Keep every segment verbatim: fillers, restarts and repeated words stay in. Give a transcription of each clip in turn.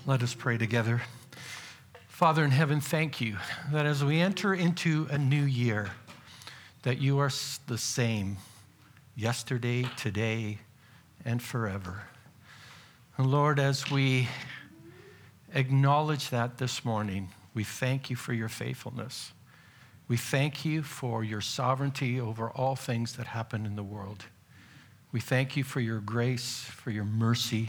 Let us pray together. Father in heaven, thank you that as we enter into a new year, that you are the same yesterday, today, and forever. And Lord, as we acknowledge that this morning, we thank you for your faithfulness. We thank you for your sovereignty over all things that happen in the world. We thank you for your grace, for your mercy,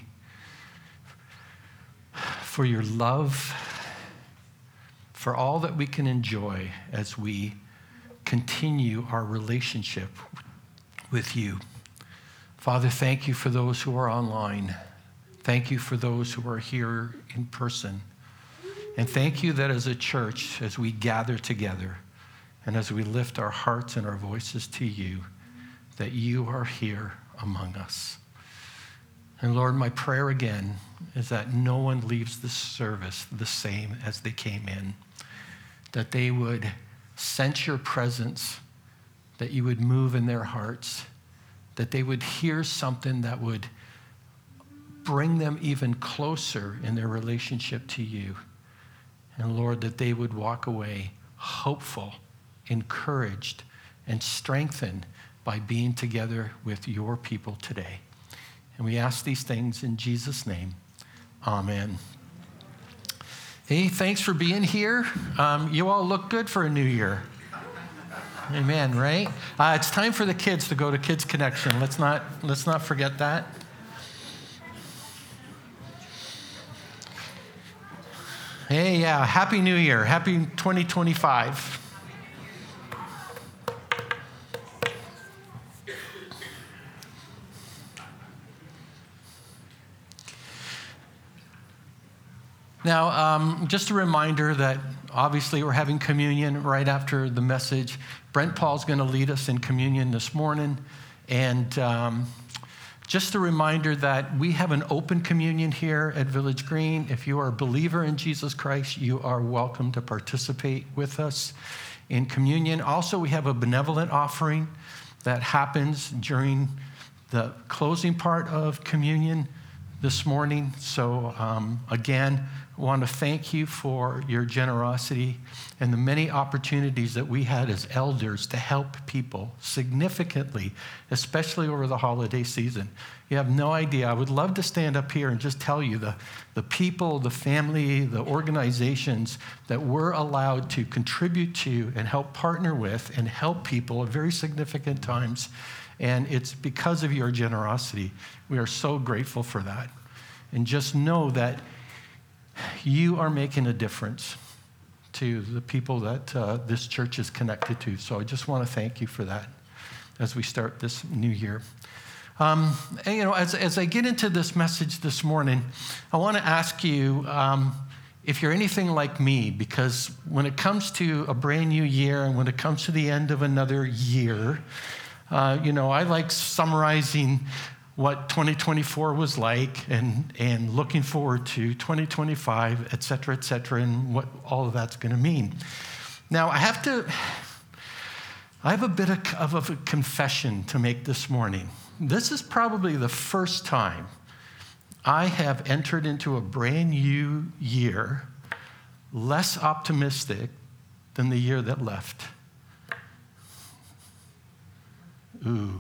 for your love, for all that we can enjoy as we continue our relationship with you. Father, thank you for those who are online. Thank you for those who are here in person. And thank you that as a church, as we gather together and as we lift our hearts and our voices to you, that you are here among us. And Lord, my prayer again is that no one leaves this service the same as they came in, that they would sense your presence, that you would move in their hearts, that they would hear something that would bring them even closer in their relationship to you. And Lord, that they would walk away hopeful, encouraged, and strengthened by being together with your people today. And we ask these things in Jesus' name. Amen. Hey, thanks for being here. Um, you all look good for a new year. Amen, right? Uh, it's time for the kids to go to Kids Connection. Let's not, let's not forget that. Hey, yeah, Happy New Year. Happy twenty twenty-five. Now, um, just a reminder that obviously we're having communion right after the message. Brent Paul's going to lead us in communion this morning. And um, just a reminder that we have an open communion here at Village Green. If you are a believer in Jesus Christ, you are welcome to participate with us in communion. Also, we have a benevolent offering that happens during the closing part of communion this morning. So um, again, I want to thank you for your generosity and the many opportunities that we had as elders to help people significantly, especially over the holiday season. You have no idea. I would love to stand up here and just tell you the, the people, the family, the organizations that we're allowed to contribute to and help partner with and help people at very significant times. And it's because of your generosity. We are so grateful for that. And just know that you are making a difference to the people that uh, this church is connected to. So I just want to thank you for that as we start this new year. Um, and, you know, as, as I get into this message this morning, I want to ask you um, if you're anything like me, because when it comes to a brand new year and when it comes to the end of another year, uh, you know, I like summarizing what twenty twenty-four was like and, and looking forward to twenty twenty-five, et cetera, et cetera, and what all of that's going to mean. Now, I have to, I have a bit of, of a confession to make this morning. This is probably the first time I have entered into a brand new year less optimistic than the year that left. Ooh.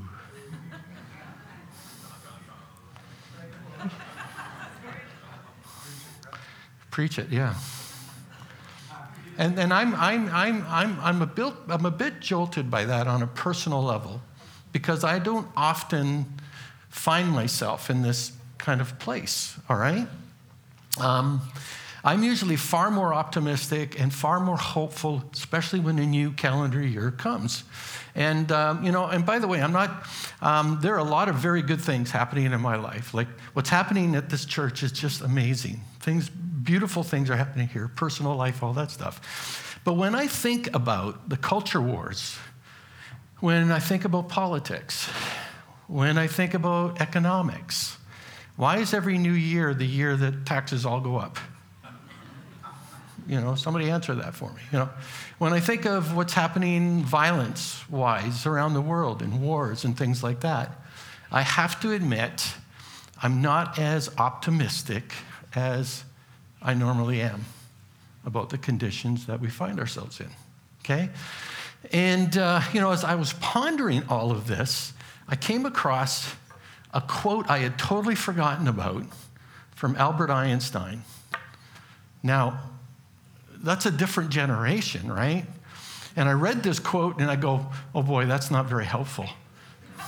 Preach it, yeah. And and I'm I'm I'm I'm I'm a bit I'm a bit jolted by that on a personal level, because I don't often find myself in this kind of place. All right. Um, I'm usually far more optimistic and far more hopeful, especially when a new calendar year comes. And, um, you know, and by the way, I'm not, um, there are a lot of very good things happening in my life. Like what's happening at this church is just amazing. Things, beautiful things are happening here, personal life, all that stuff. But when I think about the culture wars, when I think about politics, when I think about economics, why is every new year the year that taxes all go up? You know, somebody answer that for me. You know, when I think of what's happening violence-wise around the world in wars and things like that, I have to admit I'm not as optimistic as I normally am about the conditions that we find ourselves in, okay? And, uh, you know, as I was pondering all of this, I came across a quote I had totally forgotten about from Albert Einstein. Now, that's a different generation, right? And I read this quote and I go, oh boy, that's not very helpful. Do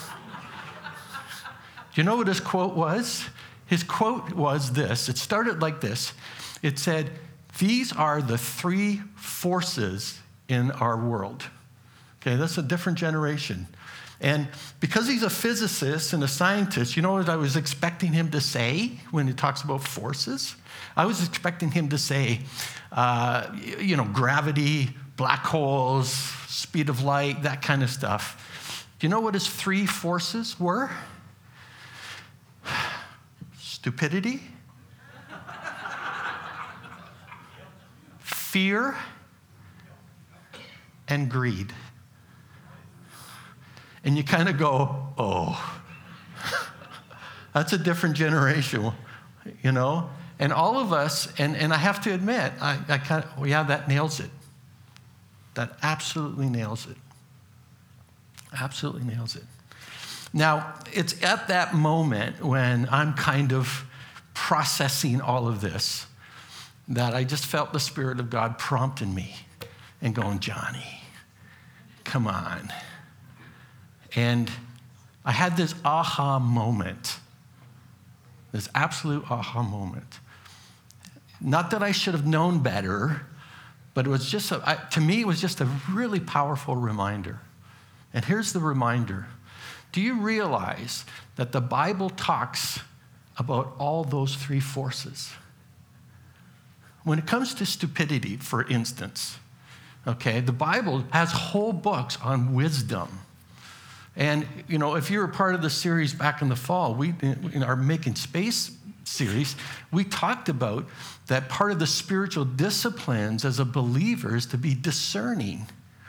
you know what his quote was? His quote was this. It started like this. It said, these are the three forces in our world. Okay, that's a different generation. And because he's a physicist and a scientist, you know what I was expecting him to say when he talks about forces? I was expecting him to say, uh, you know, gravity, black holes, speed of light, that kind of stuff. Do you know what his three forces were? Stupidity, fear, and greed. And you kind of go, oh, that's a different generation, you know? And all of us, and, and I have to admit, I, I kind of, well, yeah, that nails it. That absolutely nails it. Absolutely nails it. Now, it's at that moment when I'm kind of processing all of this that I just felt the Spirit of God prompting me and going, Johnny, come on. And I had this aha moment, this absolute aha moment. Not that I should have known better, but it was just, a, I, to me, it was just a really powerful reminder. And here's the reminder. Do you realize that the Bible talks about all those three forces? When it comes to stupidity, for instance, okay, the Bible has whole books on wisdom. And, you know, if you're a part of the series back in the fall, we, in our Making Space series, we talked about that part of the spiritual disciplines as a believer is to be discerning.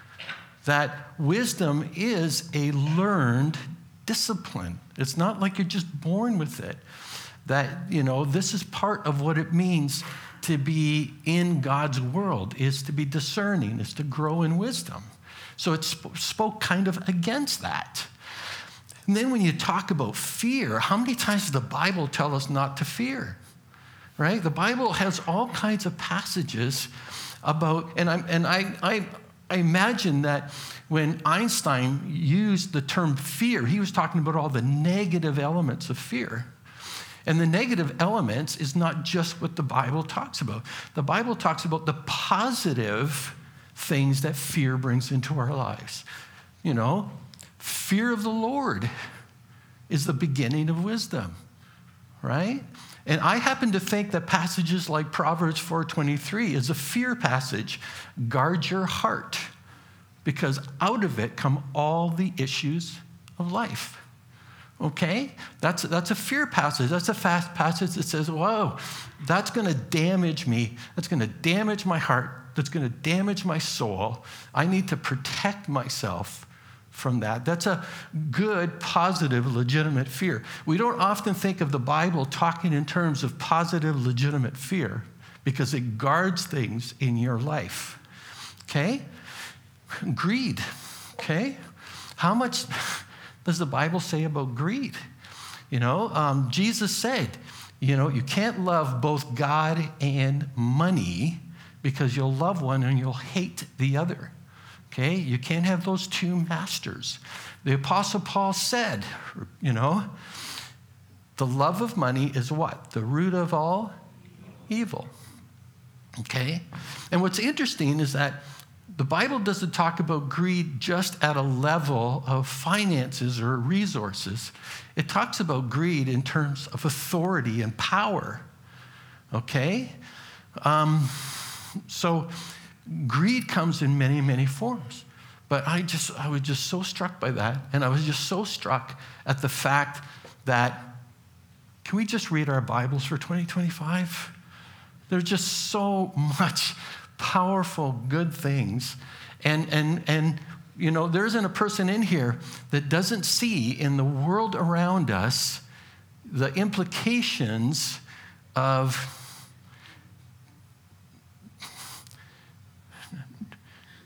That wisdom is a learned discipline. It's not like you're just born with it. That, you know, this is part of what it means to be in God's world, is to be discerning, is to grow in wisdom. So it sp- spoke kind of against that. And then when you talk about fear, how many times does the Bible tell us not to fear? Right? The Bible has all kinds of passages about, and, I'm, and I, I, I imagine that when Einstein used the term fear, he was talking about all the negative elements of fear. And the negative elements is not just what the Bible talks about. The Bible talks about the positive things that fear brings into our lives. You know, fear of the Lord is the beginning of wisdom, right? And I happen to think that passages like Proverbs four twenty-three is a fear passage. Guard your heart, because out of it come all the issues of life. Okay? That's, that's a fear passage. That's a fast passage that says, whoa, that's going to damage me. That's going to damage my heart. That's going to damage my soul. I need to protect myself from that. That's a good, positive, legitimate fear. We don't often think of the Bible talking in terms of positive, legitimate fear because it guards things in your life. Okay? Greed. Okay? How much does the Bible say about greed? You know, um, Jesus said, you know, you can't love both God and money because you'll love one and you'll hate the other. Okay? You can't have those two masters. The Apostle Paul said, you know, the love of money is what? The root of all evil. Okay? And what's interesting is that the Bible doesn't talk about greed just at a level of finances or resources. It talks about greed in terms of authority and power. Okay? Um, so greed comes in many, many forms. But I just, I was just so struck by that. And I was just so struck at the fact that, can we just read our Bibles for twenty twenty-five? There's just so much powerful, good things. And, and, and you know, there isn't a person in here that doesn't see in the world around us the implications of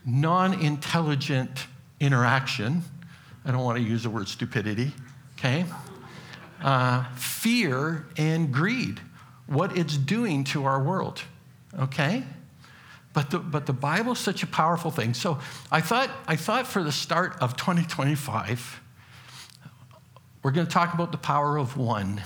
non-intelligent interaction. I don't want to use the word stupidity, okay? Uh, fear and greed, what it's doing to our world, okay? But the, but the Bible's such a powerful thing. So I thought, I thought for the start of twenty twenty-five, we're going to talk about the power of one,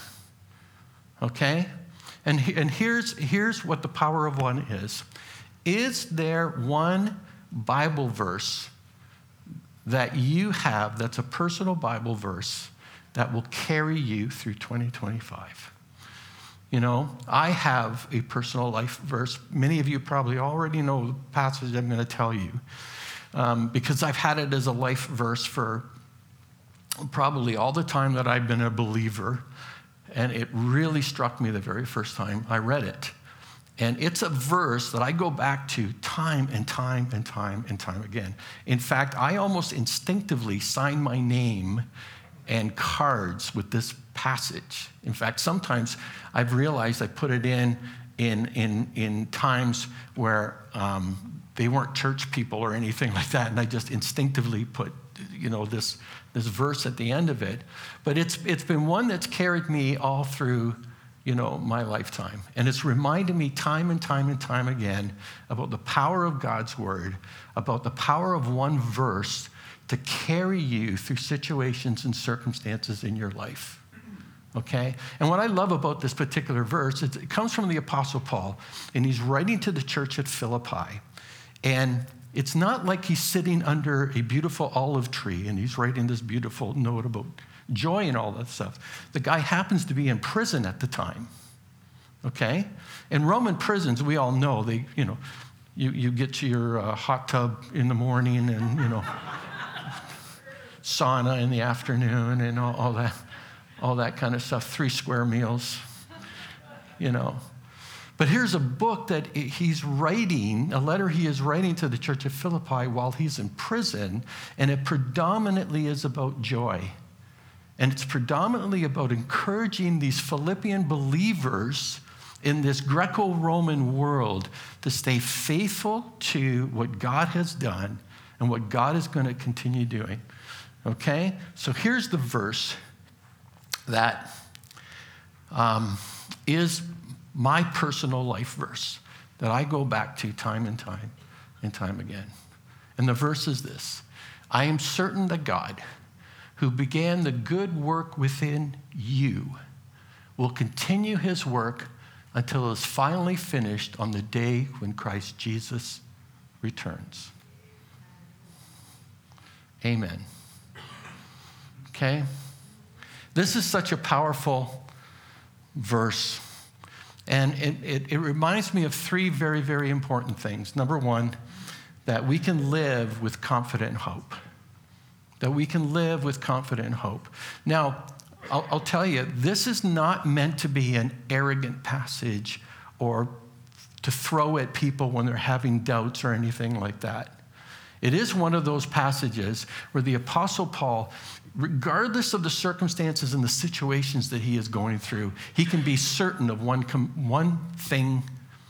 okay? And, and here's, here's what the power of one is. Is there one Bible verse that you have that's a personal Bible verse that will carry you through twenty twenty-five? You know, I have a personal life verse. Many of you probably already know the passage I'm going to tell you um, because I've had it as a life verse for probably all the time that I've been a believer, and it really struck me the very first time I read it. And it's a verse that I go back to time and time and time and time again. In fact, I almost instinctively sign my name and cards with this passage. In fact, sometimes I've realized I put it in in in, in times where um, they weren't church people or anything like that, and I just instinctively put, you know, this this verse at the end of it. But it's it's been one that's carried me all through, you know, my lifetime. And it's reminded me time and time and time again about the power of God's word, about the power of one verse to carry you through situations and circumstances in your life, okay? And what I love about this particular verse is it comes from the Apostle Paul, and he's writing to the church at Philippi. And it's not like he's sitting under a beautiful olive tree and he's writing this beautiful note about joy and all that stuff. The guy happens to be in prison at the time, okay? In Roman prisons, we all know, they, you know, you, you get to your uh, hot tub in the morning and, you know, sauna in the afternoon and all, all that, all that kind of stuff, three square meals, you know. But here's a book that he's writing, a letter he is writing to the church of Philippi while he's in prison, and it predominantly is about joy. And it's predominantly about encouraging these Philippian believers in this Greco-Roman world to stay faithful to what God has done and what God is going to continue doing. Okay? So here's the verse that um, is my personal life verse that I go back to time and time and time again. And the verse is this: I am certain that God, who began the good work within you, will continue his work until it is finally finished on the day when Christ Jesus returns. Amen. Okay? This is such a powerful verse. And it, it, it reminds me of three very, very important things. Number one, that we can live with confident hope. That we can live with confident hope. Now, I'll, I'll tell you, this is not meant to be an arrogant passage or to throw at people when they're having doubts or anything like that. It is one of those passages where the Apostle Paul, regardless of the circumstances and the situations that he is going through, he can be certain of one, one thing,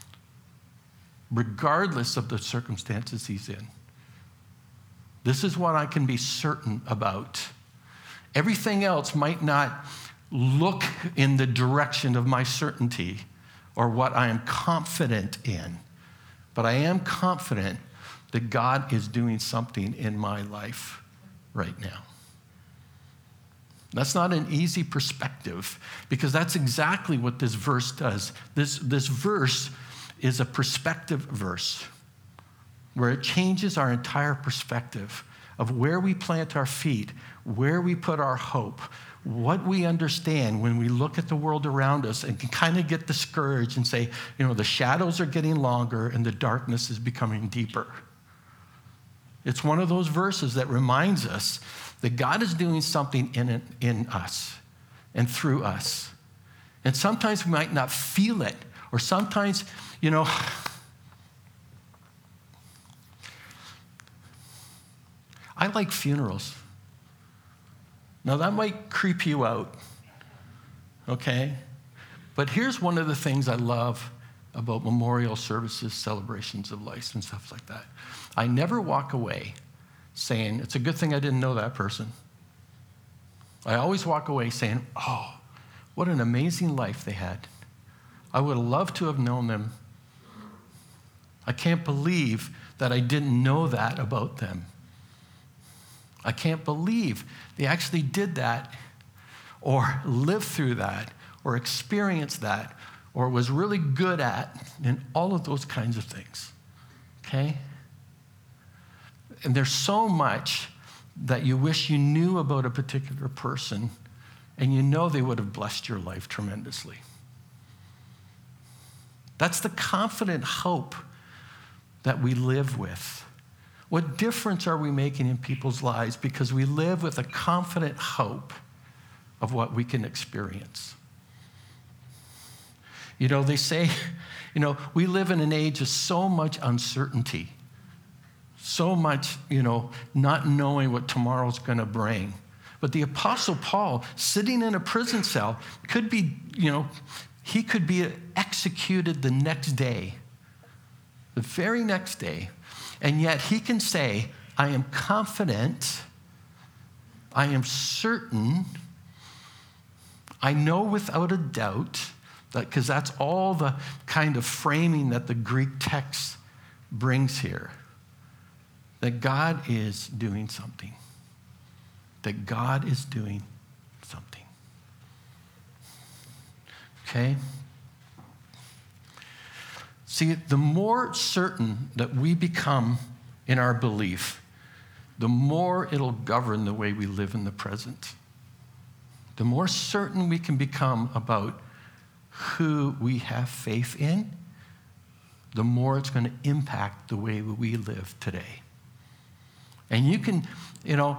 regardless of the circumstances he's in. This is what I can be certain about. Everything else might not look in the direction of my certainty or what I am confident in, but I am confident that God is doing something in my life right now. That's not an easy perspective, because that's exactly what this verse does. This, this verse is a perspective verse where it changes our entire perspective of where we plant our feet, where we put our hope, what we understand when we look at the world around us and can kind of get discouraged and say, you know, the shadows are getting longer and the darkness is becoming deeper. It's one of those verses that reminds us that God is doing something in it, in us and through us. And sometimes we might not feel it, or sometimes, you know, I like funerals. Now, that might creep you out, okay? But here's one of the things I love about memorial services, celebrations of life, and stuff like that. I never walk away saying, it's a good thing I didn't know that person. I always walk away saying, oh, what an amazing life they had. I would have loved to have known them. I can't believe that I didn't know that about them. I can't believe they actually did that or lived through that or experienced that or was really good at, and all of those kinds of things, okay? And there's so much that you wish you knew about a particular person, and you know they would have blessed your life tremendously. That's the confident hope that we live with. What difference are we making in people's lives because we live with a confident hope of what we can experience? You know, they say, you know, we live in an age of so much uncertainty, so much, you know, not knowing what tomorrow's going to bring. But the Apostle Paul, sitting in a prison cell, could be, you know, he could be executed the next day, the very next day. And yet he can say, I am confident, I am certain, I know without a doubt, that because that's all the kind of framing that the Greek text brings here, that God is doing something. That God is doing something. Okay? See, the more certain that we become in our belief, the more it'll govern the way we live in the present. The more certain we can become about who we have faith in, the more it's going to impact the way we live today. And you can, you know,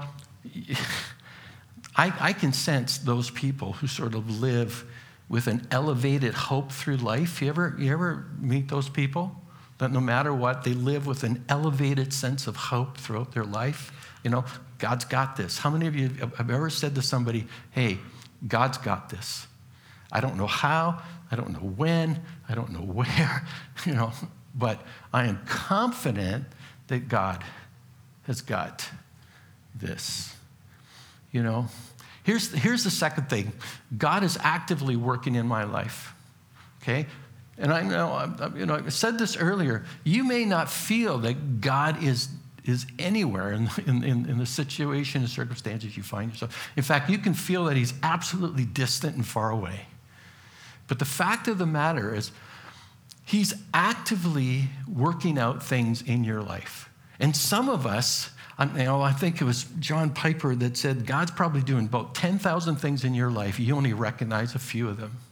I, I can sense those people who sort of live with an elevated hope through life. You ever, you ever meet those people? That no matter what, they live with an elevated sense of hope throughout their life. You know, God's got this. How many of you have ever said to somebody, hey, God's got this? I don't know how, I don't know when, I don't know where, you know, but I am confident that God has got this. You know, here's, here's the second thing. God is actively working in my life, okay? And I know, I, you know, I said this earlier. You may not feel that God is, is anywhere in, in, in the situation and circumstances you find yourself. In fact, you can feel that he's absolutely distant and far away. But the fact of the matter is, he's actively working out things in your life. And some of us, you know, I think it was John Piper that said, God's probably doing about ten thousand things in your life. You only recognize a few of them.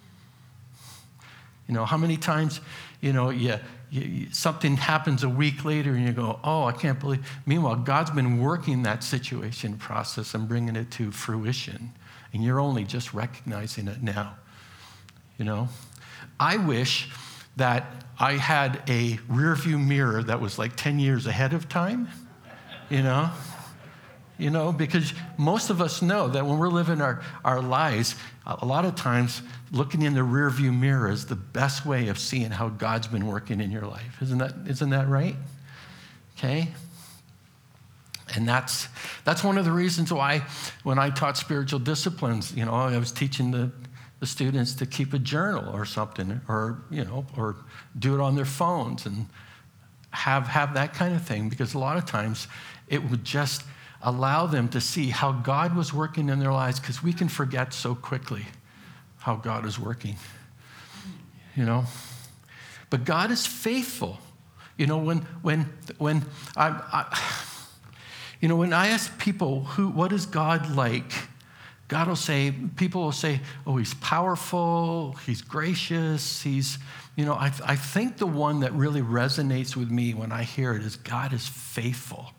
You know, how many times, you know, you, you, something happens a week later and you go, oh, I can't believe. Meanwhile, God's been working that situation process and bringing it to fruition. And you're only just recognizing it now. You know, I wish that I had a rearview mirror that was like ten years ahead of time, you know, you know, because most of us know that when we're living our, our lives, a lot of times looking in the rearview mirror is the best way of seeing how God's been working in your life. Isn't that, isn't that right? Okay. And that's, that's one of the reasons why when I taught spiritual disciplines, you know, I was teaching the the students to keep a journal or something, or, you know, or do it on their phones and have, have that kind of thing, because a lot of times it would just allow them to see how God was working in their lives, because we can forget so quickly how God is working, you know. But God is faithful. You know, when, when, when I, I you know, when I ask people, who, what is God like? God will say, people will say, oh, he's powerful, he's gracious, he's, you know, I, I think the one that really resonates with me when I hear it is God is faithful.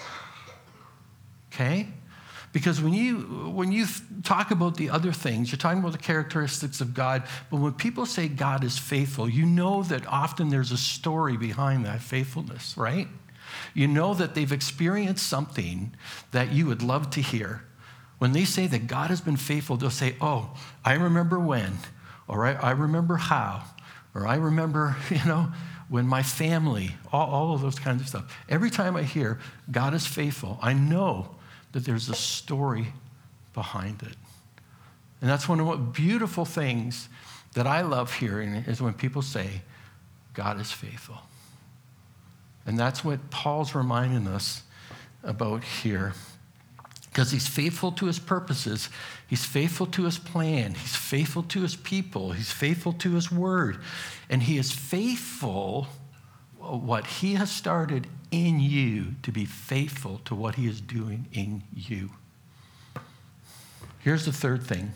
Okay? Because when you, when you talk about the other things, you're talking about the characteristics of God, but when people say God is faithful, you know that often there's a story behind that faithfulness, right? You know that they've experienced something that you would love to hear. When they say that God has been faithful, they'll say, oh, I remember when, or I, I remember how, Or I remember, you know, when my family, all, all of those kinds of stuff. Every time I hear God is faithful, I know that there's a story behind it. And that's one of the beautiful things that I love hearing is when people say, God is faithful. And that's what Paul's reminding us about here. Because he's faithful to his purposes. He's faithful to his plan. He's faithful to his people. He's faithful to his word. And he is faithful, what he has started in you, to be faithful to what he is doing in you. Here's the third thing.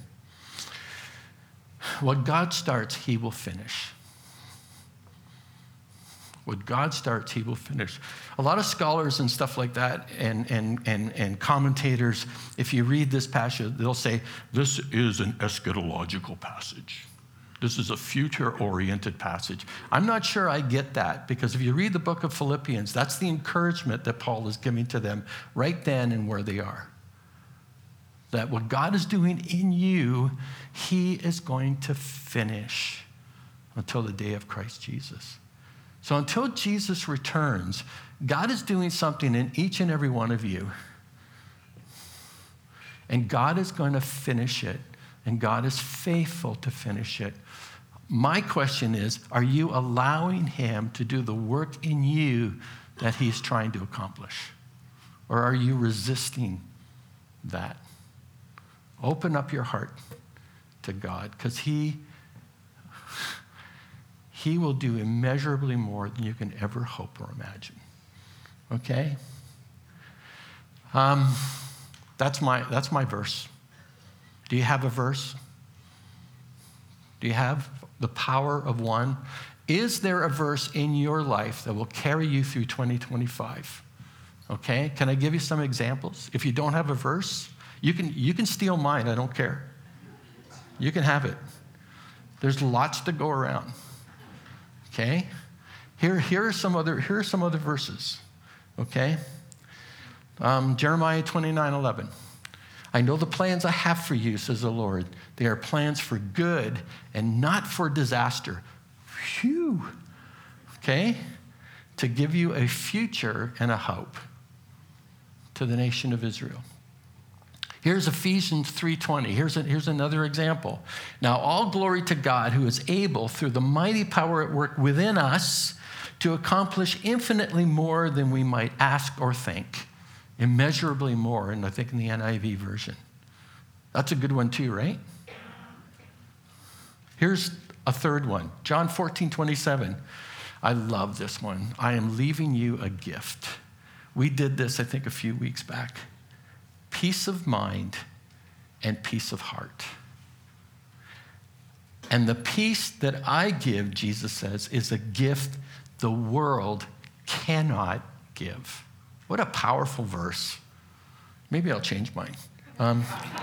What God starts, he will finish. What God starts, he will finish. A lot of scholars and stuff like that and, and, and, and commentators, if you read this passage, they'll say, this is an eschatological passage. This is a future-oriented passage. I'm not sure I get that, because if you read the book of Philippians, that's the encouragement that Paul is giving to them right then and where they are. That what God is doing in you, he is going to finish until the day of Christ Jesus. So until Jesus returns, God is doing something in each and every one of you. And God is going to finish it. And God is faithful to finish it. My question is, are you allowing him to do the work in you that he's trying to accomplish? Or are you resisting that? Open up your heart to God, because he, he will do immeasurably more than you can ever hope or imagine. Okay? Um, that's my, that's my verse. Do you have a verse? Do you have the power of one? Is there a verse in your life that will carry you through twenty twenty-five? Okay? Can I give you some examples? If you don't have a verse, you can, you can steal mine. I don't care. You can have it. There's lots to go around. Okay? Here, here are some other, here are some other verses. Okay? Um, Jeremiah twenty-nine eleven. I know the plans I have for you, says the Lord. They are plans for good and not for disaster. Phew. Okay? To give you a future and a hope to the nation of Israel. Here's Ephesians three twenty. Here's, a, here's another example. Now, all glory to God, who is able, through the mighty power at work within us, to accomplish infinitely more than we might ask or think. Immeasurably more, and I think in the N I V version. That's a good one too, right? Here's a third one. John fourteen twenty-seven. I love this one. I am leaving you a gift. We did this, I think, a few weeks back. Peace of mind and peace of heart. And the peace that I give, Jesus says, is a gift the world cannot give. What a powerful verse. Maybe I'll change mine. Um,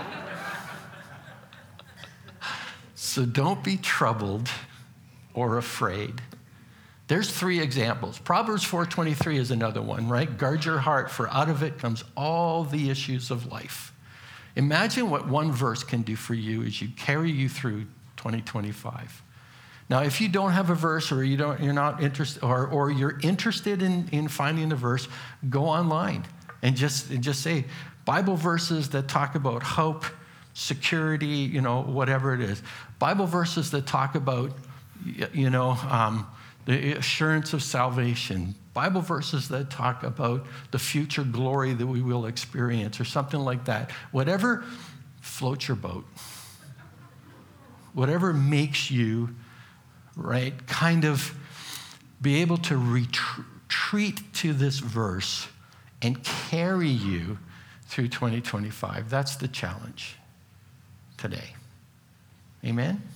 so don't be troubled or afraid. There's three examples. Proverbs four twenty-three is another one, right? Guard your heart, for out of it comes all the issues of life. Imagine what one verse can do for you as you carry you through twenty twenty-five. Now, if you don't have a verse, or you don't, you're not interested, or, or you're interested in, in finding a verse, go online and just, and just say Bible verses that talk about hope, security, you know, whatever it is. Bible verses that talk about, you know, um, the assurance of salvation. Bible verses that talk about the future glory that we will experience, or something like that. Whatever floats your boat. Whatever makes you, right, kind of be able to retreat to this verse and carry you through twenty twenty-five. That's the challenge today. Amen?